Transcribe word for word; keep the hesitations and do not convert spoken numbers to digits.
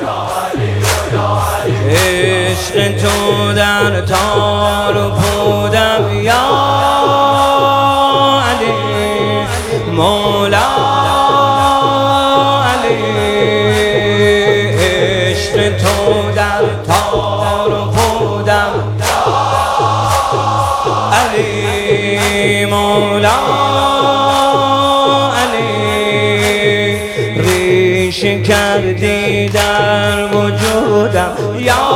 عشق تو در تار و پودم یا علی مولا علی. عشق تو در تار و پودم علی مولا علی. ریشه کردی در وجودم یا